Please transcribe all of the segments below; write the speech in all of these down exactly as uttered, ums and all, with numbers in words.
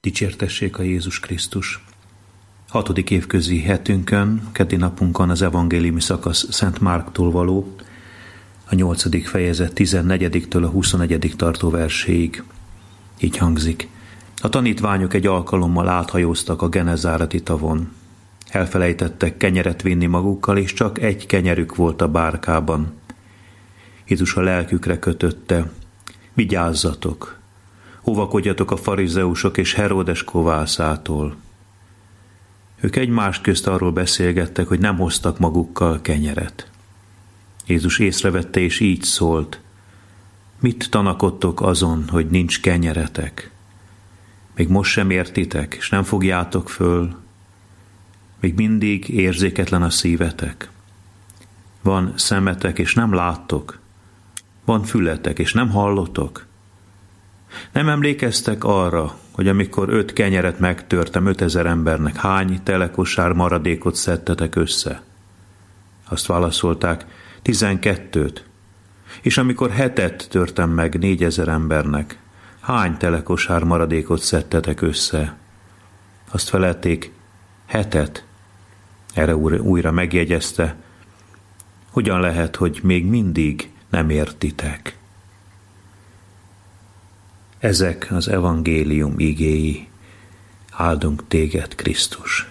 Dicsértessék a Jézus Krisztus! Hatodik évközi hetünkön, keddi napunkon az evangéliumi szakasz Szent Márktól való, a nyolcadik fejezet tizennegyediktől a huszonegyedik tartó verséig. Így hangzik. A tanítványok egy alkalommal áthajóztak a Genezáreti tavon. Elfelejtettek kenyeret vinni magukkal, és csak egy kenyerük volt a bárkában. Jézus a lelkükre kötötte. Vigyázzatok! Óvakodjatok a farizeusok és Heródes kovászától. Ők egymást közt arról beszélgettek, hogy nem hoztak magukkal kenyeret. Jézus észrevette, és így szólt. Mit tanakodtok azon, hogy nincs kenyeretek? Még most sem értitek, és nem fogjátok föl? Még mindig érzéketlen a szívetek? Van szemetek, és nem láttok? Van fületek, és nem hallotok? Nem emlékeztek arra, hogy amikor öt kenyeret megtörtem ötezer embernek, hány telekosár maradékot szedtetek össze? Azt válaszolták, tizenkettőt. És amikor hetet törtem meg négyezer embernek, hány telekosár maradékot szedtetek össze? Azt felelték, hetet. Erre újra megjegyezte, hogyan lehet, hogy még mindig nem értitek? Ezek az evangélium igéi, áldunk téged, Krisztus.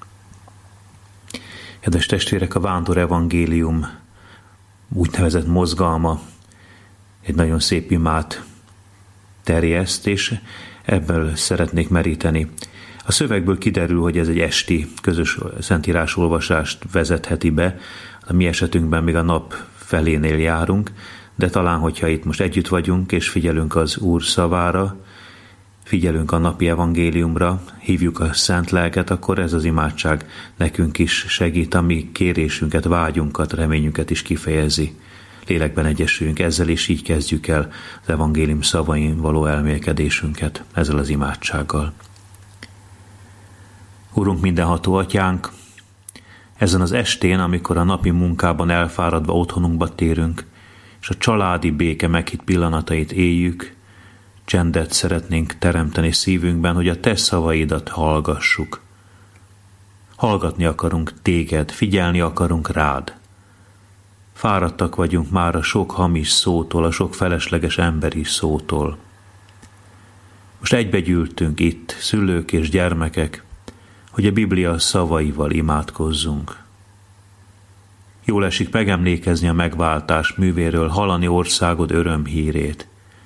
Kedves testvérek, a Vándor evangélium úgynevezett mozgalma egy nagyon szép imát terjeszt, és ebből szeretnék meríteni. A szövegből kiderül, hogy ez egy esti közös szentírás olvasást vezetheti be. A mi esetünkben még a nap felénél járunk, de talán, hogyha itt most együtt vagyunk, és figyelünk az Úr szavára, figyelünk a napi evangéliumra, hívjuk a Szent Lelket, akkor ez az imádság nekünk is segít, ami kérésünket, vágyunkat, reményünket is kifejezi. Lélekben egyesülünk ezzel, és így kezdjük el az evangélium szavain való elmélkedésünket ezzel az imádsággal. Úrunk, mindenható Atyánk, ezen az estén, amikor a napi munkában elfáradva otthonunkba térünk, és a családi béke meghitt pillanatait éljük, csendet szeretnénk teremteni szívünkben, hogy a te szavaidat hallgassuk. Hallgatni akarunk téged, figyelni akarunk rád. Fáradtak vagyunk már a sok hamis szótól, a sok felesleges emberi szótól. Most egybegyűltünk itt, szülők és gyermekek, hogy a Biblia szavaival imádkozzunk. Jól esik megemlékezni a megváltás művéről, hallani országod örömhírét.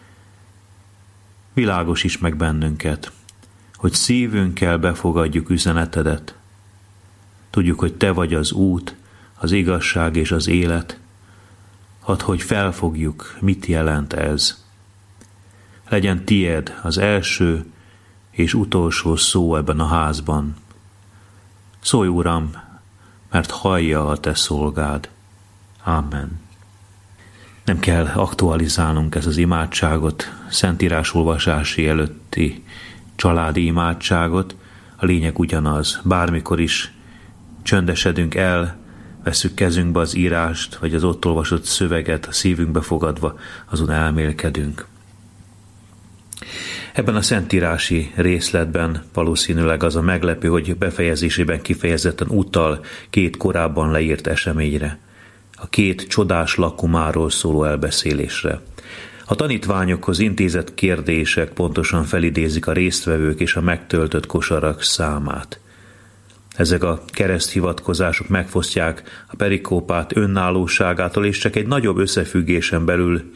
Világosíts meg bennünket, hogy szívünkkel befogadjuk üzenetedet. Tudjuk, hogy te vagy az út, az igazság és az élet. Hadd, hogy felfogjuk, mit jelent ez. Legyen tied az első és utolsó szó ebben a házban. Szólj, Uram, mert hallja a te szolgád. Amen. Nem kell aktualizálnunk ezt az imádságot, szentírás olvasási előtti családi imádságot. A lényeg ugyanaz, bármikor is csöndesedünk el, vesszük kezünkbe az írást, vagy az ott olvasott szöveget, a szívünkbe fogadva, azon elmélkedünk. Ebben a szentírási részletben valószínűleg az a meglepő, hogy befejezésében kifejezetten utal két korábban leírt eseményre, a két csodás lakomáról szóló elbeszélésre. A tanítványokhoz intézett kérdések pontosan felidézik a résztvevők és a megtöltött kosarak számát. Ezek a kereszthivatkozások megfosztják a perikópát önállóságától, és csak egy nagyobb összefüggésen belül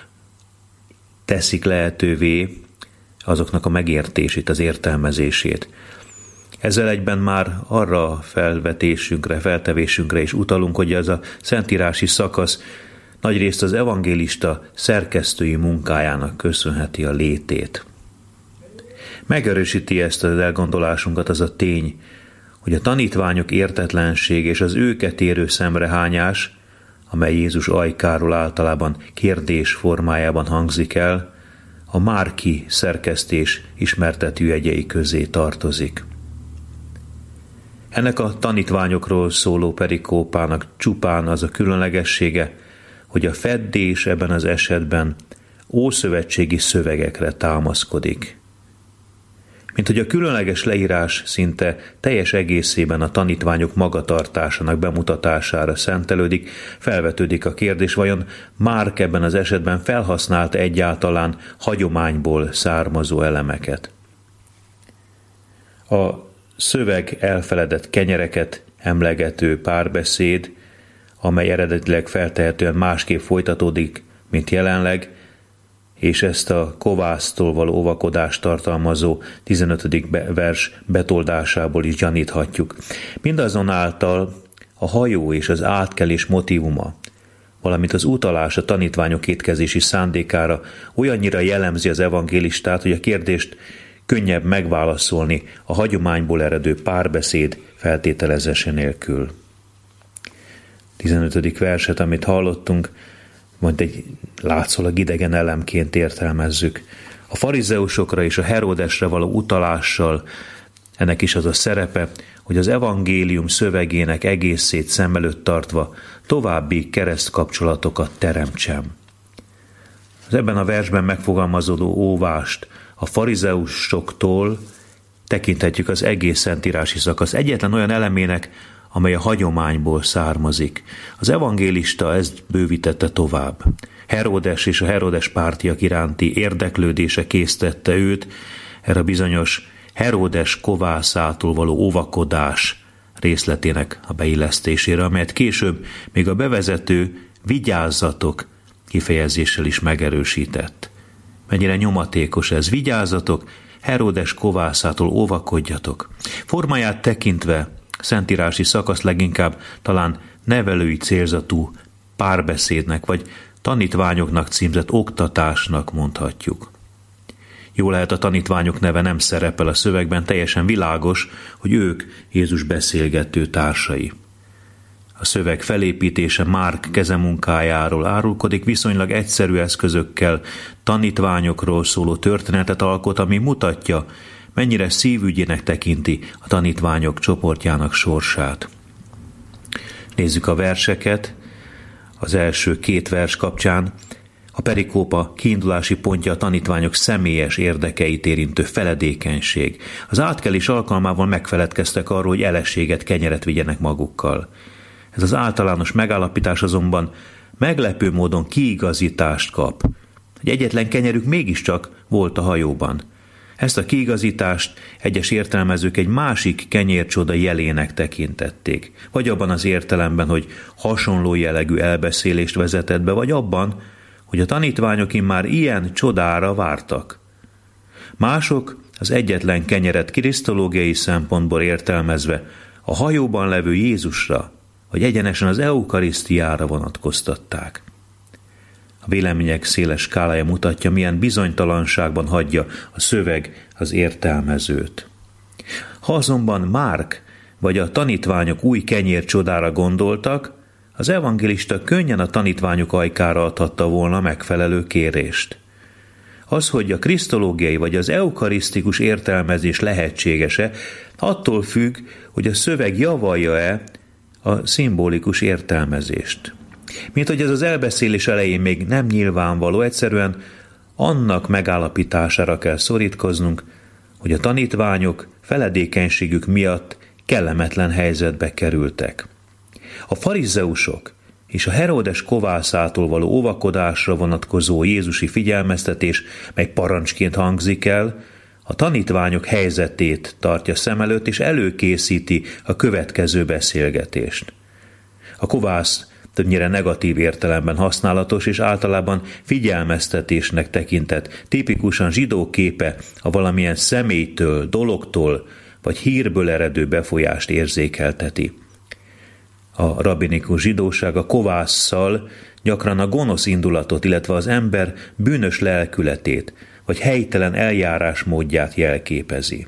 teszik lehetővé azoknak a megértését, az értelmezését. Ezzel egyben már arra a felvetésünkre, feltevésünkre is utalunk, hogy ez a szentírási szakasz nagyrészt az evangélista szerkesztői munkájának köszönheti a létét. Megerősíti ezt az elgondolásunkat az a tény, hogy a tanítványok értetlenség és az őket érő szemrehányás, amely Jézus ajkáról általában kérdés formájában hangzik el, a Márki szerkesztés ismertető jegyei közé tartozik. Ennek a tanítványokról szóló perikópának csupán az a különlegessége, hogy a feddés ebben az esetben ószövetségi szövegekre támaszkodik. Mint hogy a különleges leírás szinte teljes egészében a tanítványok magatartásának bemutatására szentelődik, felvetődik a kérdés, vajon Márk ebben az esetben felhasznált egyáltalán hagyományból származó elemeket. A szöveg elfeledett kenyereket emlegető párbeszéd, amely eredetileg feltehetően másképp folytatódik, mint jelenleg, és ezt a kovásztól való óvakodást tartalmazó tizenötödik vers betoldásából is gyaníthatjuk. Mindazonáltal a hajó és az átkelés motívuma, valamint az utalás a tanítványok étkezési szándékára olyannyira jellemzi az evangélistát, hogy a kérdést könnyebb megválaszolni a hagyományból eredő párbeszéd feltételezése nélkül. tizenötödik verset, amit hallottunk, majd egy látszólag idegen elemként értelmezzük. A farizeusokra és a Heródesre való utalással ennek is az a szerepe, hogy az evangélium szövegének egészét szem előtt tartva további keresztkapcsolatokat teremtsem. Az ebben a versben megfogalmazódó óvást a farizeusoktól tekinthetjük az egész szentírási szakasz egyetlen olyan elemének, amely a hagyományból származik. Az evangélista ezt bővítette tovább. Heródes és a Heródes pártiak iránti érdeklődése késztette őt erre bizonyos Heródes kovászától való óvakodás részletének a beillesztésére, amelyet később még a bevezető vigyázzatok kifejezéssel is megerősített. Mennyire nyomatékos ez, vigyázzatok, Heródes kovászától óvakodjatok. Formáját tekintve szentírási szakasz leginkább talán nevelői célzatú párbeszédnek vagy tanítványoknak címzett oktatásnak mondhatjuk. Jó lehet, a tanítványok neve nem szerepel a szövegben, teljesen világos, hogy ők Jézus beszélgető társai. A szöveg felépítése Márk kezemunkájáról árulkodik, viszonylag egyszerű eszközökkel tanítványokról szóló történetet alkot, ami mutatja, mennyire szívügyének tekinti a tanítványok csoportjának sorsát. Nézzük a verseket. Az első két vers kapcsán a perikópa kiindulási pontja a tanítványok személyes érdekeit érintő feledékenység. Az átkelés alkalmával megfeledkeztek arról, hogy eleséget, kenyeret vigyenek magukkal. Ez az általános megállapítás azonban meglepő módon kiigazítást kap, hogy egyetlen kenyerük mégiscsak volt a hajóban. Ezt a kiigazítást egyes értelmezők egy másik kenyércsoda jelének tekintették, vagy abban az értelemben, hogy hasonló jellegű elbeszélést vezetett be, vagy abban, hogy a tanítványok immár ilyen csodára vártak. Mások az egyetlen kenyeret krisztológiai szempontból értelmezve a hajóban levő Jézusra, vagy egyenesen az eukarisztiára vonatkoztatták. A vélemények széles skálája mutatja, milyen bizonytalanságban hagyja a szöveg az értelmezőt. Ha azonban Márk vagy a tanítványok új kenyér csodára gondoltak, az evangélista könnyen a tanítványok ajkára adhatta volna megfelelő kérést. Az, hogy a krisztológiai vagy az eukarisztikus értelmezés lehetséges-e, attól függ, hogy a szöveg javalja-e a szimbolikus értelmezést. Mint hogy ez az elbeszélés elején még nem nyilvánvaló, egyszerűen annak megállapítására kell szorítkoznunk, hogy a tanítványok feledékenységük miatt kellemetlen helyzetbe kerültek. A farizeusok és a Heródes kovászától való óvakodásra vonatkozó jézusi figyelmeztetés, mely parancsként hangzik el, a tanítványok helyzetét tartja szem előtt, és előkészíti a következő beszélgetést. A kovász többnyire negatív értelemben használatos, és általában figyelmeztetésnek tekintett, tipikusan zsidó képe a valamilyen személytől, dologtól vagy hírből eredő befolyást érzékelteti. A rabbinikus zsidóság a kovásszal gyakran a gonosz indulatot, illetve az ember bűnös lelkületét, vagy helytelen eljárásmódját jelképezi.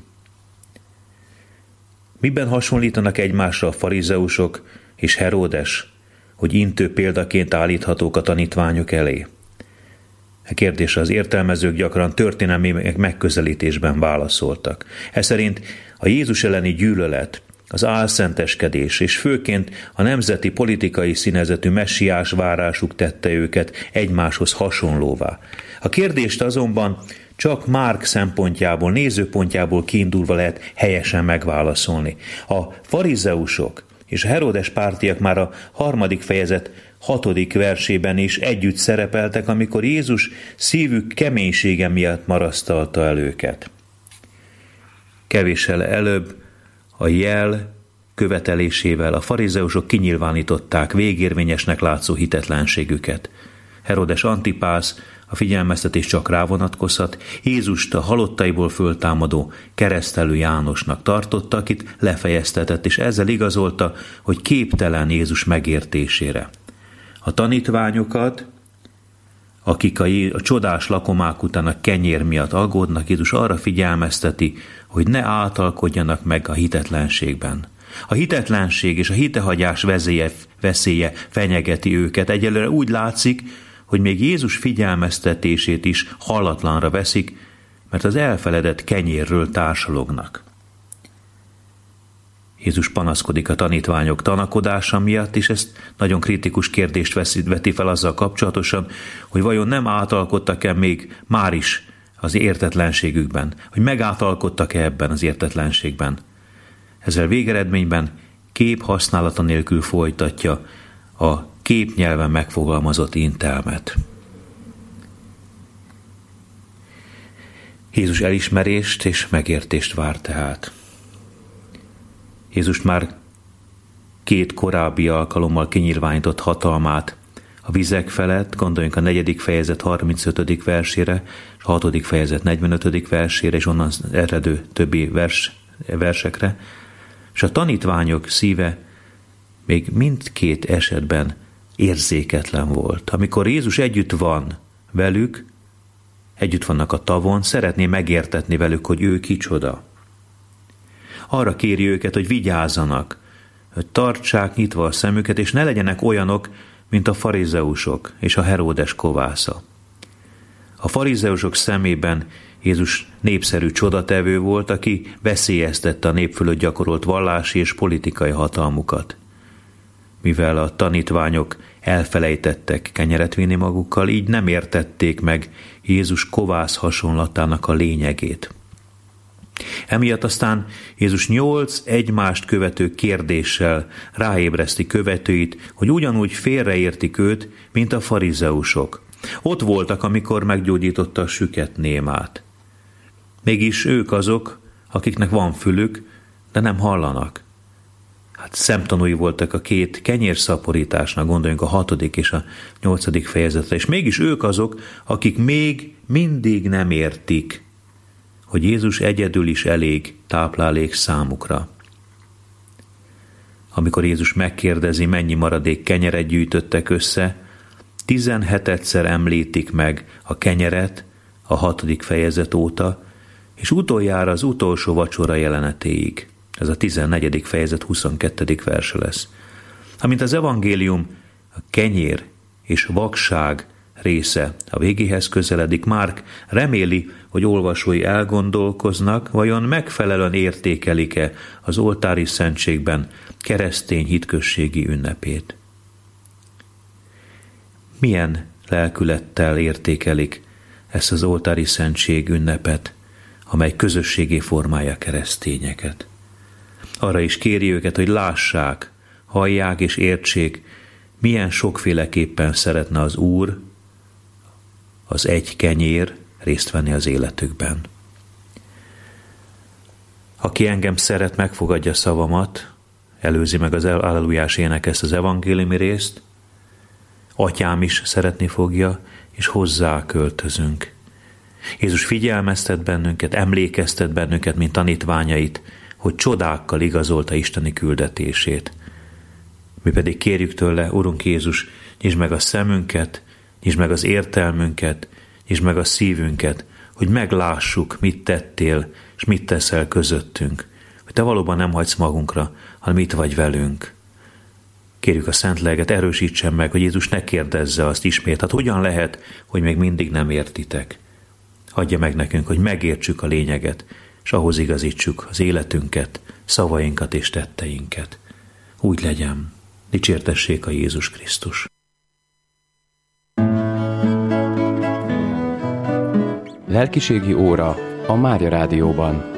Miben hasonlítanak egymásra a farizeusok és Heródes, hogy intő példaként állíthatók a tanítványok elé? A kérdésre az értelmezők gyakran történelmi megközelítésben válaszoltak. Ez szerint a Jézus elleni gyűlölet, az álszenteskedés, és főként a nemzeti politikai színezetű messiás várásuk tette őket egymáshoz hasonlóvá. A kérdést azonban csak Márk szempontjából, nézőpontjából kiindulva lehet helyesen megválaszolni. A farizeusok és a Heródes pártiak már a harmadik fejezet hatodik versében is együtt szerepeltek, amikor Jézus szívük keménysége miatt marasztalta el őket. Kevéssel előbb a jel követelésével a farizeusok kinyilvánították végérvényesnek látszó hitetlenségüket. Herodes Antipász a figyelmeztetés csak rávonatkozhat, Jézust a halottaiból föltámadó keresztelő Jánosnak tartotta, akit lefejeztetett, és ezzel igazolta, hogy képtelen Jézus megértésére. A tanítványokat, akik a, a csodás lakomák után a kenyér miatt aggódnak, Jézus arra figyelmezteti, hogy ne általkodjanak meg a hitetlenségben. A hitetlenség és a hitehagyás veszélye, veszélye fenyegeti őket. Egyelőre úgy látszik, hogy még Jézus figyelmeztetését is hallatlanra veszik, mert az elfeledett kenyérről társalognak. Jézus panaszkodik a tanítványok tanakodása miatt, és ezt nagyon kritikus kérdést veti fel azzal kapcsolatosan, hogy vajon nem átalkodtak-e még már is az értetlenségükben, hogy megátalkodtak-e ebben az értetlenségben. Ezzel végeredményben kép használata nélkül folytatja a képnyelven megfogalmazott intelmet. Jézus elismerést és megértést vár tehát. Jézus már két korábbi alkalommal kinyilvánított hatalmát a vizek felett, gondoljunk a negyedik fejezet harmincötödik versére, és a hatodik fejezet negyvenötödik versére, és onnan eredő többi vers, versekre, és a tanítványok szíve még mindkét esetben érzéketlen volt. Amikor Jézus együtt van velük, együtt vannak a tavon, szeretné megértetni velük, hogy ő kicsoda. Arra kéri őket, hogy vigyázzanak, hogy tartsák nyitva a szemüket, és ne legyenek olyanok, mint a farizeusok és a Heródes kovásza. A farizeusok szemében Jézus népszerű csodatevő volt, aki veszélyeztette a nép fölött gyakorolt vallási és politikai hatalmukat. Mivel a tanítványok elfelejtettek kenyeret vinni magukkal, így nem értették meg Jézus kovász hasonlatának a lényegét. Emiatt aztán Jézus nyolc egymást követő kérdéssel ráébreszti követőit, hogy ugyanúgy félreértik őt, mint a farizeusok. Ott voltak, amikor meggyógyította a süket némát. Mégis ők azok, akiknek van fülük, de nem hallanak. Hát szemtanúi voltak a két kenyérszaporításnak, gondoljunk a hatodik és a nyolcadik fejezetre, és mégis ők azok, akik még mindig nem értik, hogy Jézus egyedül is elég táplálék számukra. Amikor Jézus megkérdezi, mennyi maradék kenyeret gyűjtöttek össze, tizenhetedszer említik meg a kenyeret a hatodik fejezet óta, és utoljára az utolsó vacsora jelenetéig. Ez a tizennegyedik fejezet huszonkettedik verse lesz. Amint az evangélium a kenyér és vakság része a végéhez közeledik, Márk reméli, hogy olvasói elgondolkoznak, vajon megfelelően értékelik-e az oltári szentségben keresztény hitközségi ünnepét. Milyen lelkülettel értékelik ezt az oltári szentség ünnepet, amely közösségé formálja keresztényeket. Arra is kéri őket, hogy lássák, hallják és értsék, milyen sokféleképpen szeretne az Úr, az egy kenyér részt venni az életükben. Aki engem szeret, megfogadja szavamat, előzi meg az allelujás ének ezt az evangéliumi részt, Atyám is szeretni fogja, és hozzá költözünk. Jézus figyelmeztet bennünket, emlékeztet bennünket, mint tanítványait, hogy csodákkal igazolta isteni küldetését. Mi pedig kérjük tőle, Urunk Jézus, nyisd meg a szemünket, nyisd meg az értelmünket, nyisd meg a szívünket, hogy meglássuk, mit tettél, és mit teszel közöttünk. Hogy te valóban nem hagysz magunkra, hanem itt vagy velünk. Kérjük a Szent Lelket, erősítsen meg, hogy Jézus ne kérdezze azt ismét. Hát hogyan lehet, hogy még mindig nem értitek? Adja meg nekünk, hogy megértsük a lényeget, és ahhoz igazítsuk az életünket, szavainkat és tetteinket. Úgy legyen, dicsértessék a Jézus Krisztus. Lelkiségi óra a Mária Rádióban.